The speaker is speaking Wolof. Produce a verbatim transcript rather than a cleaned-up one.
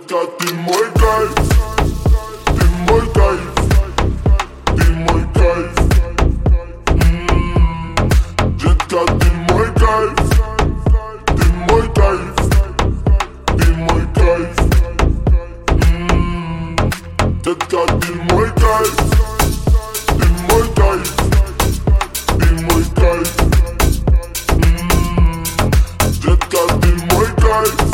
gaat die mooi kijf, die mooi kijf, die mooi kijf. Mm, dit gaat die mooi kijf, die mooi kijf, die mooi kijf. Mm, dit gaat die mooi kijf, die mooi kijf, die mooi kijf. Mm, dit gaat die mooi kijf.